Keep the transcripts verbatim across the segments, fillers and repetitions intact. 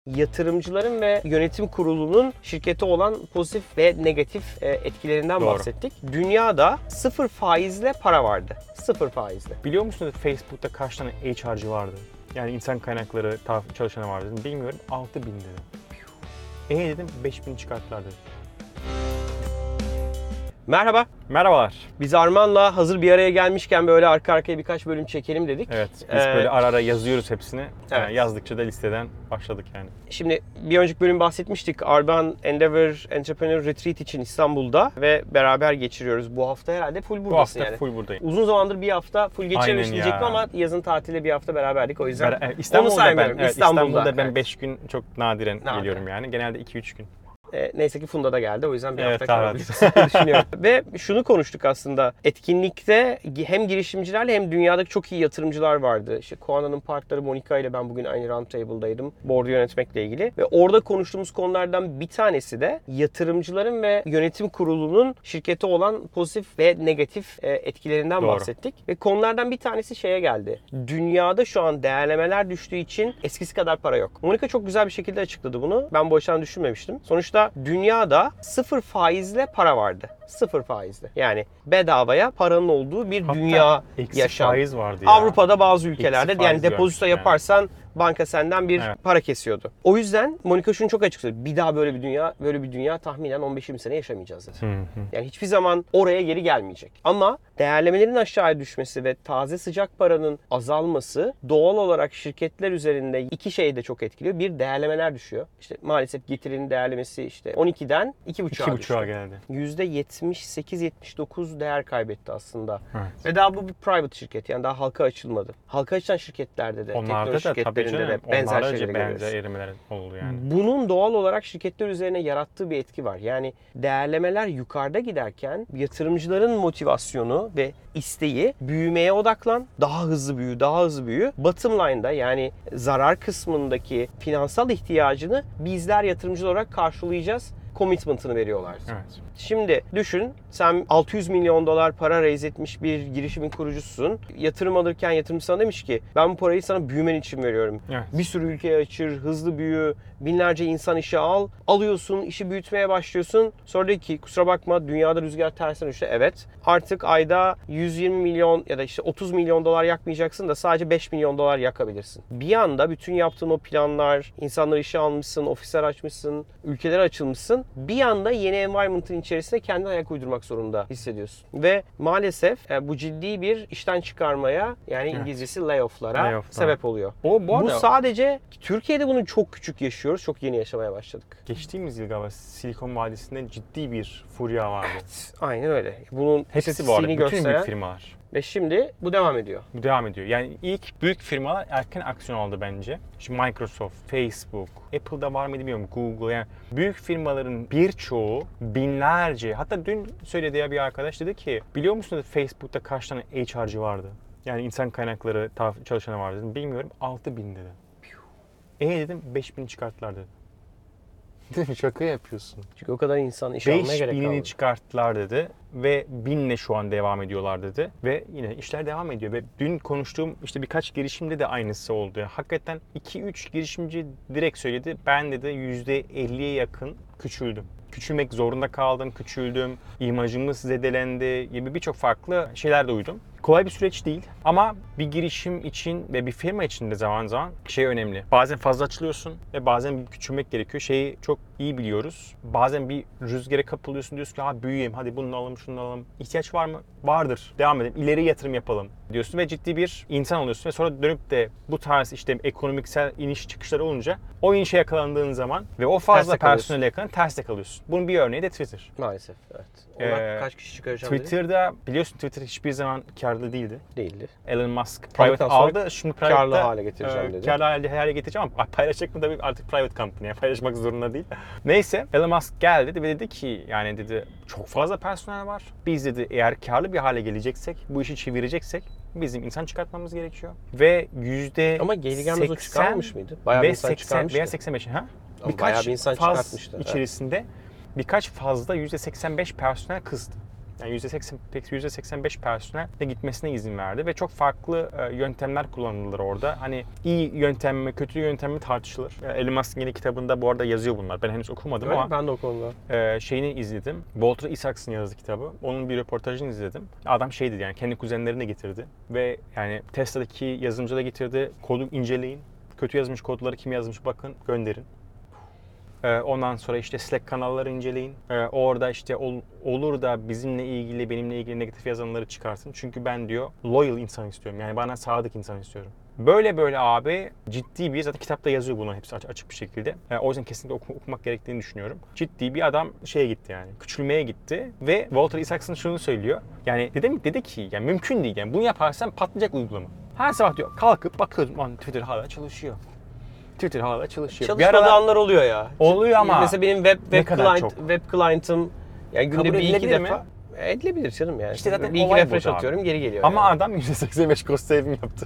Yatırımcıların ve yönetim kurulunun şirkete olan pozitif ve negatif etkilerinden Doğru. bahsettik. Dünyada sıfır faizle para vardı. Sıfır faizle. Biliyor musunuz Facebook'ta kaç tane H R'cı vardı? Yani insan kaynakları çalışanı vardı dedim. Bilmiyorum. altı bin dedim. E dedim beş bin çıkarttılar dedim. Merhaba. Merhabalar. Biz Arman'la hazır bir araya gelmişken böyle arka arkaya birkaç bölüm çekelim dedik. Evet. Biz ee, böyle ara ara yazıyoruz hepsini. Evet. Yani yazdıkça da listeden başladık yani. Şimdi bir önceki bölüm bahsetmiştik. Arman Endeavor Entrepreneur Retreat için İstanbul'da ve beraber geçiriyoruz. Bu hafta herhalde full buradasın Bu hafta yani. full buradayım. Uzun zamandır bir hafta full geçirmiş Aynen diyecektim ya. ama yazın tatilde bir hafta beraberdik. O yüzden Ben, İstanbul'da onu saymıyorum. Ben, evet, İstanbul'da, İstanbul'da ben evet. beş gün çok nadiren Nadiren. geliyorum yani. Genelde iki üç gün. E, neyse ki Funda da geldi. O yüzden bir Evet, hafta daha kalabiliriz düşünüyorum. Ve şunu konuştuk aslında. Etkinlikte hem girişimcilerle hem dünyadaki çok iyi yatırımcılar vardı. İşte Koana'nın partneri Monika ile ben bugün aynı round table'daydım. Board'u yönetmekle ilgili. Ve orada konuştuğumuz konulardan bir tanesi de yatırımcıların ve yönetim kurulunun şirkete olan pozitif ve negatif etkilerinden Doğru. bahsettik. Ve konulardan bir tanesi şeye geldi. Dünyada şu an değerlemeler düştüğü için eskisi kadar para yok. Monika çok güzel bir şekilde açıkladı bunu. Ben bu açıdan düşünmemiştim. Sonuçta dünyada sıfır faizle para vardı. Sıfır faizle. Yani bedavaya paranın olduğu bir Hatta dünya eksi yaşam. faiz vardı ya. Avrupa'da bazı ülkelerde Eksi yani faiz depozito görmüştüm yaparsan banka senden bir Evet. para kesiyordu. O yüzden Monika şunu çok açık söyledi. Bir daha böyle bir dünya, böyle bir dünya tahminen on beş yirmi sene yaşamayacağız dedi. Hı hı. Yani hiçbir zaman oraya geri gelmeyecek. Ama değerlemelerin aşağıya düşmesi ve taze sıcak paranın azalması doğal olarak şirketler üzerinde iki şey de çok etkiliyor. Bir, değerlemeler düşüyor. İşte maalesef getirinin değerlemesi işte on ikiden iki buçuğa İki düştü. buçuğa geldi. yüzde yetmiş sekiz yetmiş dokuz değer kaybetti aslında. Evet. Ve daha bu bir private şirket, yani daha halka açılmadı. Halka açılan şirketlerde de, Onlarda teknoloji da tabii şirketlerinde canım. de benzer Onlarda şeyleri da benzer görüyoruz. erimeler oldu yani. Bunun doğal olarak şirketler üzerine yarattığı bir etki var. Yani değerlemeler yukarıda giderken yatırımcıların motivasyonu ve isteği büyümeye odaklan, daha hızlı büyü, daha hızlı büyü. Bottom line'da yani zarar kısmındaki finansal ihtiyacını bizler yatırımcı olarak karşılayacağız commitment'ını veriyorlar. Evet. Şimdi düşün, sen altı yüz milyon dolar para raise etmiş bir girişimin kurucususun. Yatırım alırken yatırımcı sana demiş ki ben bu parayı sana büyümen için veriyorum. Evet. Bir sürü ülkeye açır, hızlı büyü, binlerce insan işe al. Alıyorsun, işi büyütmeye başlıyorsun. Sonra diyor ki kusura bakma dünyada rüzgar tersine düştü. Evet. Artık ayda yüz yirmi milyon ya da işte otuz milyon dolar yakmayacaksın da sadece beş milyon dolar yakabilirsin. Bir anda bütün yaptığın o planlar, insanları işe almışsın, ofisler açmışsın, ülkelere açılmışsın. Bir anda yeni environment'ın içerisinde kendine ayak uydurmak zorunda hissediyorsun. Ve maalesef e, bu ciddi bir işten çıkarmaya, yani Evet. İngilizcesi layoff'lara Layoff'lar. sebep oluyor. O bu Bu arada sadece Türkiye'de bunu çok küçük yaşıyoruz. Çok yeni yaşamaya başladık. geçtiğimiz yıl galiba Silikon Vadisi'nde ciddi bir furya vardı. Aynen öyle. Bunun Hepsi bu arada. istatistiğini Bütün gösteren büyük firmalar. ve şimdi bu devam ediyor. Bu devam ediyor. Yani ilk büyük firmalar erken aksiyon aldı bence. Şimdi Microsoft, Facebook, Apple'da var mıydı bilmiyorum, Google, yani büyük firmaların birçoğu binlerce, hatta dün söyledi ya bir arkadaş, dedi ki biliyor musunuz Facebook'ta kaç tane H R'cı vardı? Yani insan kaynakları çalışanı vardı dedim. Bilmiyorum, altı bin dedi. E dedim beş bin çıkarttılar dedi. Dedim şaka yapıyorsun. Çünkü o kadar insan iş almaya beş gerek binini kalmadı. çıkarttılar dedi ve binle şu an devam ediyorlar dedi ve yine işler devam ediyor ve dün konuştuğum işte birkaç girişimde de aynısı oldu. Yani hakikaten iki üç girişimci direkt söyledi, ben dedi yüzde elliye yakın küçüldüm. Küçülmek zorunda kaldım, küçüldüm, imajımız zedelendi gibi birçok farklı şeyler duydum. Kolay bir süreç değil ama bir girişim için ve bir firma için de zaman zaman şey önemli. Bazen fazla açılıyorsun ve bazen bir küçülmek gerekiyor. Şeyi çok iyi biliyoruz. Bazen bir rüzgara kapılıyorsun, diyorsun ki ha büyüyeyim, hadi bunu alalım, şunu alalım. İhtiyaç var mı? Vardır. Devam edelim. İleri yatırım yapalım diyorsun ve ciddi bir insan oluyorsun ve sonra dönüp de bu tarz işte ekonomiksel iniş çıkışları olunca o inişe yakalandığın zaman ve o fazla personel yakalan terste kalıyorsun. Bunun bir örneği de Twitter. Maalesef evet. Onlar Ee, kaç kişi çıkaracağım dedi? Twitter'da biliyorsun Twitter hiçbir zaman karlı değildi. Değildi. Elon Musk private Aldıktan sonra aldı. Şimdi private karlı hale getireceğim e, dedi. Karlı hale, hale getireceğim ama paylaşacak mı tabii artık private company. Yani paylaşmak zorunda değil. Neyse Elon Musk geldi ve dedi ki yani dedi çok fazla personel var. Biz dedi eğer karlı bir hale geleceksek, bu işi çevireceksek bizim insan çıkartmamız gerekiyor. Ve yüzde Ama Geyli o çıkarmamış mıydı? Bayağı bir insan seksen çıkarmıştı. veya seksen beş ha? Ama Birkaç bayağı bir insan faz çıkartmıştı. içerisinde birkaç fazla yüzde seksen beş personel kızdı. Yani yüzde seksen, yüzde seksen beş personel de gitmesine izin verdi ve çok farklı e, yöntemler kullanılır orada. Hani iyi yöntem mi, kötü yöntem mi tartışılır. E, Elon Musk'ın yeni kitabında bu arada yazıyor bunlar. Ben henüz okumadım Öyle ama mi? Ben de o konuda. e, şeyini izledim. Walter Isaacs'ın yazdığı kitabı. Onun bir röportajını izledim. Adam şey dedi, yani kendi kuzenlerini getirdi ve yani Tesla'daki yazılımcı da getirdi. Kodu inceleyin. Kötü yazmış kodları kim yazmış bakın, gönderin. Ondan sonra işte Slack kanalları inceleyin. Orada işte ol, olur da bizimle ilgili, benimle ilgili negatif yazanları çıkarsın. Çünkü ben diyor loyal insan istiyorum. Yani bana sadık insan istiyorum. Böyle böyle abi ciddi bir, zaten kitapta yazıyor bunların hepsi açık bir şekilde. O yüzden kesinlikle oku, okumak gerektiğini düşünüyorum. Ciddi bir adam şeye gitti yani, küçülmeye gitti ve Walter Isaacson şunu söylüyor. Yani dedi, dedi ki yani mümkün değil, yani bunu yaparsan patlayacak uygulama. Her sabah diyor kalkıp bakıyorum lan Twitter hala çalışıyor. Twitter hala çalışıyor. Çalışmadığı aralar, anlar oluyor ya. Oluyor ama. Mesela benim web web kadar client çok? web client'ım yani günde Kabul bir iki edilebilir defa mi? edilebilir canım yani. İşte zaten bir iki olay refresh burada atıyorum abi. geri geliyor. Ama yani. adam yüzde seksen beş cost saving yaptı.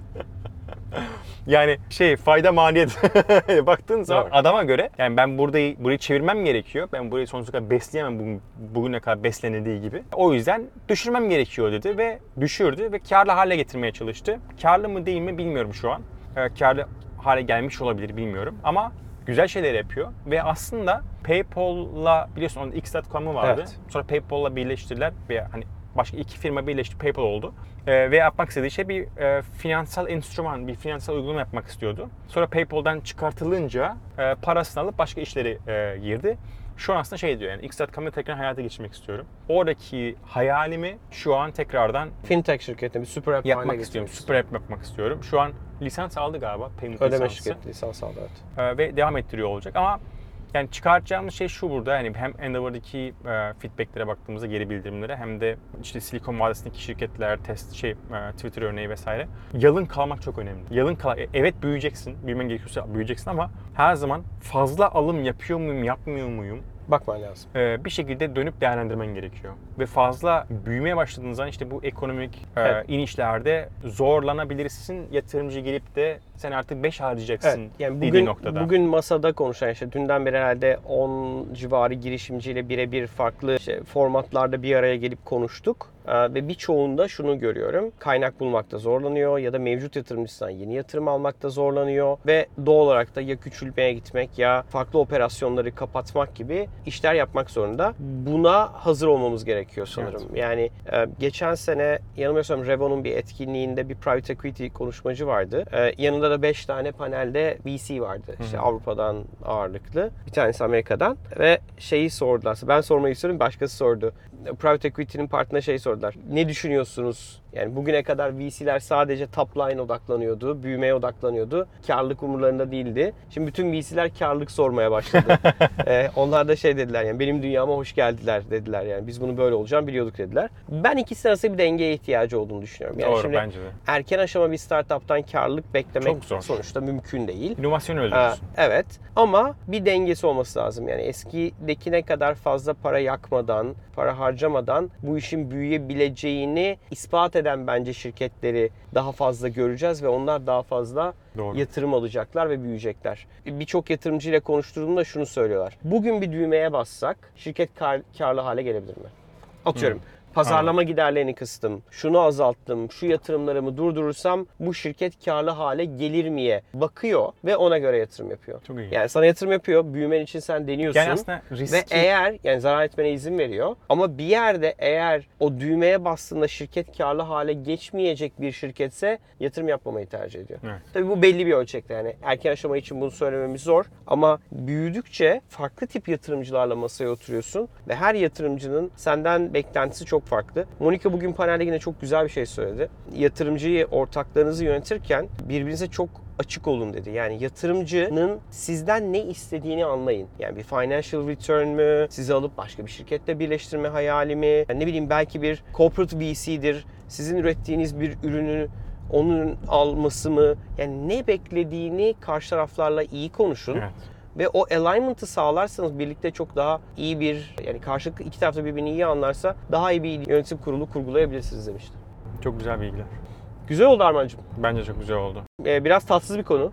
Yani şey fayda maliyet baktığın zaman Doğru. adama göre yani ben burayı burayı çevirmem gerekiyor. Ben burayı sonsuza kadar besleyemem bugün, bugüne kadar beslenildiği gibi. O yüzden düşürmem gerekiyor dedi ve düşürdü ve karlı hale getirmeye çalıştı. Karlı mı değil mi bilmiyorum şu an. Ee, karlı hale gelmiş olabilir bilmiyorum ama güzel şeyler yapıyor ve aslında PayPal'la biliyorsun onun X nokta com'u vardı. Evet. Sonra PayPal'la birleştirdiler ve hani başka iki firma birleşti, PayPal oldu. Ee, ve yapmak istediği şey bir e, finansal enstrüman, bir finansal uygulama yapmak istiyordu. Sonra PayPal'dan çıkartılınca e, parasını alıp başka işleri e, girdi. Şu an aslında şey diyor yani X nokta com'u tekrar hayata geçirmek istiyorum. Oradaki hayalimi şu an tekrardan Fintech şirketine bir süper app yapmak haline istiyorum. getirmek Süper app yapmak istiyorum. Şu an lisans aldı galiba. Payment Ödeme lisansı. şirketi lisans aldı evet. Ee, ve devam ettiriyor olacak ama yani çıkartacağımız şey şu burada, yani hem Endeavor'daki e, feedbacklere baktığımızda, geri bildirimlere, hem de işte Silikon Vadisi'ndeki şirketler, test şey e, Twitter örneği vesaire. Yalın kalmak çok önemli. Yalın kal evet büyüyeceksin, büyümen gerekiyorsa büyüyeceksin ama her zaman fazla alım yapıyor muyum, yapmıyor muyum? Bakman lazım. Ee, bir şekilde dönüp değerlendirmen gerekiyor. Ve fazla büyümeye başladığın zaman işte bu ekonomik e, Evet. inişlerde zorlanabilirsin. Yatırımcı gelip de sen artık beş harcayacaksın Evet, yani dediği bugün, noktada. bugün masada konuşan işte dünden beri herhalde on civarı girişimciyle birebir farklı işte formatlarda bir araya gelip konuştuk. Ee, ve birçoğunda şunu görüyorum. Kaynak bulmakta zorlanıyor ya da mevcut yatırımcısından yeni yatırım almakta zorlanıyor ve doğal olarak da ya küçülmeye gitmek ya farklı operasyonları kapatmak gibi işler yapmak zorunda. Buna hazır olmamız gerekiyor sanırım. Evet. Yani e, geçen sene yanılmıyorsam Revo'nun bir etkinliğinde bir private equity konuşmacı vardı. E, yanında da beş tane panelde V C vardı. İşte Avrupa'dan ağırlıklı. Bir tanesi Amerika'dan ve şeyi sordular. Ben sormayı istiyorum, başkası sordu. Private equity'nin partnerine şey sordular. Ne düşünüyorsunuz? Yani bugüne kadar V C'ler sadece top line odaklanıyordu, büyümeye odaklanıyordu. Karlılık umurlarında değildi. Şimdi bütün V C'ler karlılık sormaya başladı. ee, onlar da şey dediler yani benim dünyama hoş geldiler dediler yani biz bunu böyle olacağını biliyorduk dediler. Ben ikisi arasında bir dengeye ihtiyacı olduğunu düşünüyorum. Yani Doğru, şimdi bence de. erken aşama bir startup'tan karlılık beklemek Çok zor. sonuçta mümkün değil. İnovasyon Ee, öldürürsün. evet ama bir dengesi olması lazım. Yani eskidekine kadar fazla para yakmadan, para harcamadan bu işin büyüyebileceğini ispat eden bence şirketleri daha fazla göreceğiz ve onlar daha fazla Doğru. yatırım alacaklar ve büyüyecekler. Birçok yatırımcıyla konuştuğumda şunu söylüyorlar. Bugün bir düğmeye bassak şirket kar, karlı hale gelebilir mi? Atıyorum. Hmm. Pazarlama giderlerini kıstım, şunu azalttım, şu yatırımlarımı durdurursam bu şirket karlı hale gelir miye bakıyor ve ona göre yatırım yapıyor. Çok iyi. Yani sana yatırım yapıyor, büyümen için sen deniyorsun. Yani aslında riski... Ve eğer yani zarar etmene izin veriyor ama bir yerde eğer o düğmeye bastığında şirket karlı hale geçmeyecek bir şirketse yatırım yapmamayı tercih ediyor. Evet. Tabii bu belli bir ölçekte yani erken aşama için bunu söylememiz zor ama büyüdükçe farklı tip yatırımcılarla masaya oturuyorsun ve her yatırımcının senden beklentisi çok farklı. Monica bugün panelde yine çok güzel bir şey söyledi. Yatırımcıyı, ortaklarınızı yönetirken birbirinize çok açık olun dedi. Yani yatırımcının sizden ne istediğini anlayın. Yani bir financial return mü, sizi alıp başka bir şirketle birleştirme hayali mi, yani ne bileyim belki bir corporate V C'dir, sizin ürettiğiniz bir ürünü onun alması mı? Yani ne beklediğini karşı taraflarla iyi konuşun. Evet. Ve o alignment'ı sağlarsanız birlikte çok daha iyi bir, yani karşılıklı iki tarafta birbirini iyi anlarsa daha iyi bir yönetim kurulu kurgulayabilirsiniz demişti. Çok güzel bilgiler. Güzel oldu Armancığım. Bence çok güzel oldu. Ee, biraz tatsız bir konu.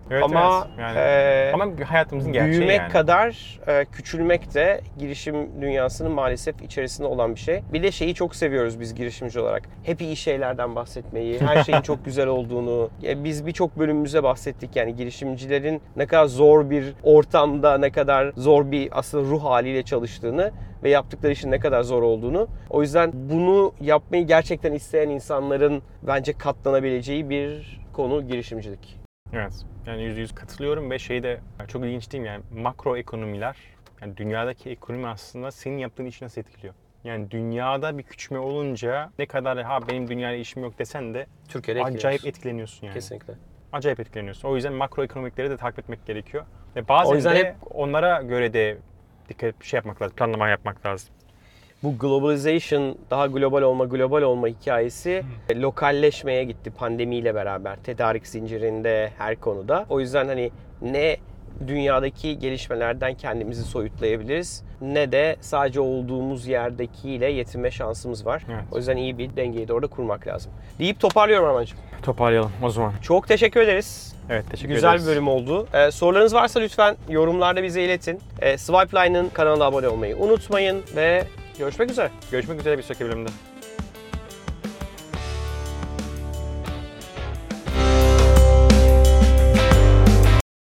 Evet, Ama evet. Yani, e, ama hayatımızın gerçeği büyümek yani. kadar e, küçülmek de girişim dünyasının maalesef içerisinde olan bir şey. Bir de şeyi çok seviyoruz biz girişimci olarak. Hep iyi şeylerden bahsetmeyi, her şeyin çok güzel olduğunu. E, biz birçok bölümümüze bahsettik yani girişimcilerin ne kadar zor bir ortamda, ne kadar zor bir aslında ruh haliyle çalıştığını ve yaptıkları işin ne kadar zor olduğunu. O yüzden bunu yapmayı gerçekten isteyen insanların bence katlanabileceği bir konu girişimcilik. Evet. Yani yüzde yüz katılıyorum ve şey de çok ilginç değil mi? Yani makro ekonomiler, yani dünyadaki ekonomi aslında senin yaptığın işi nasıl etkiliyor? Yani dünyada bir küçülme olunca ne kadar ha benim dünyayla işim yok desen de Türkiye'de acayip etkileniyorsun. etkileniyorsun yani. Kesinlikle. Acayip etkileniyorsun. O yüzden makro ekonomikleri de takip etmek gerekiyor. Ve bazen O yüzden de hep- onlara göre de dikkat şey yapmak lazım, planlama yapmak lazım. Bu globalization, daha global olma, global olma hikayesi e, lokalleşmeye gitti pandemiyle beraber. Tedarik zincirinde, her konuda. O yüzden hani ne dünyadaki gelişmelerden kendimizi soyutlayabiliriz ne de sadece olduğumuz yerdekiyle yetinme şansımız var. Evet. O yüzden iyi bir dengeyi de orada kurmak lazım. Deyip toparlıyorum Armancığım. Toparlayalım o zaman. Çok teşekkür ederiz. Evet, teşekkür Güzel ederiz. bir bölüm oldu. Ee, sorularınız varsa lütfen yorumlarda bize iletin. Ee, Swipeline'ın kanalına abone olmayı unutmayın ve görüşmek üzere. Görüşmek üzere bir sonraki bölümde.